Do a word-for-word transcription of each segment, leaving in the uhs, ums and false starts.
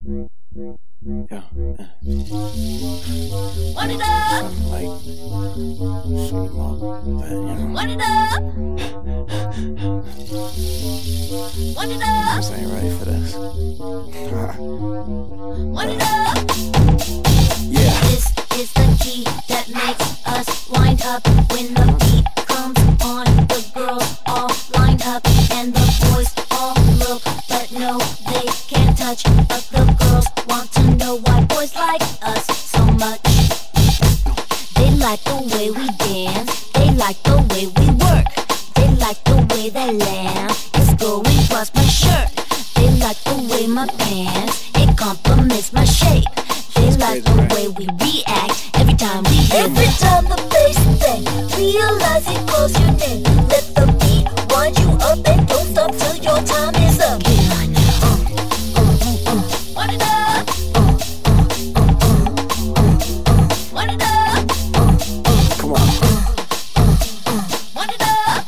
Yeah. Run it up. Something like sweet malt, but you know. Run it up. Run it up. Niggas ain't ready for this. Run it up. Yeah. This is the key that makes us wind up when the beat comes on. The girls all lined up and the boys all look, but no, they can't touch. But the girls want to know why boys like us so much. They like the way we dance, they like the way we work, they like the way that laugh is going past my shirt. They like the way my pants, it complements my shape. They like the way we react every time we hear Every that. time the bass bang, realize it calls your name. Let the beat wind you up and don't stop till your time is up. Get on now. Run it up. Run it up. Come on. Run it up.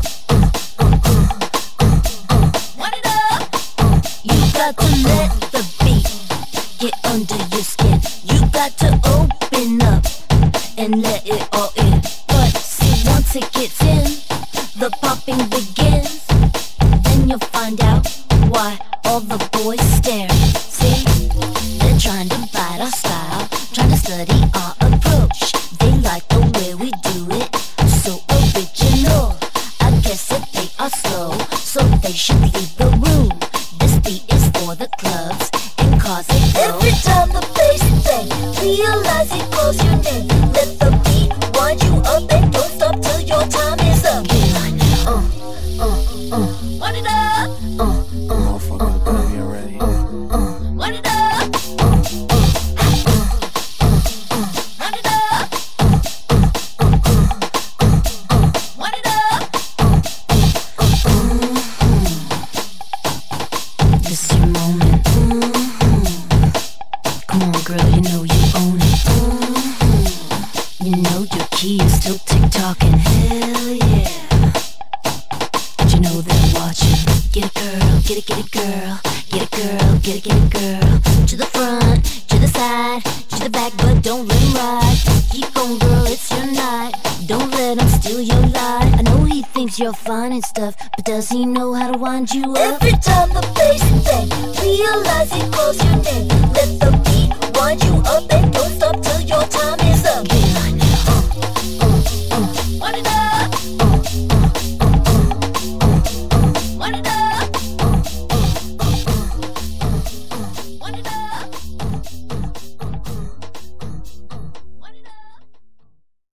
Run it up. You got to let the beat get under your skin. You got to open up and let it all in. But see, once it gets in, the popping begins. Then you'll find out why all the boys stare. See, they're trying to bite our style, trying to study our approach. They like the way we do it, so original. I guess that they are slow, so they should leave the room. This beat is for the clubs and cars that go. Every time the bass bang, realize it calls your name. Let the beat wind you up and don't stop till your time is up. Get on now. Uh, uh, uh, Run it up. uh, uh, Motherfucker, don't get ready. Run it up. Run it up. Run it up. This is your moment. Come on, girl, you know you own it. You know your key is still tick-tocking. Hell yeah. But you know they're watching. Get it, girl, get it, get it, girl. Get it, girl, get it, get it, girl. To the front, to the side, to the back, but don't let him ride. Keep on, girl, it's your night. Don't let him steal your light. I know he thinks you're fine and stuff, but does he know how to wind you up? Every time the bass bang, realize it calls your name. Let the beat wind you up and don't stop till your time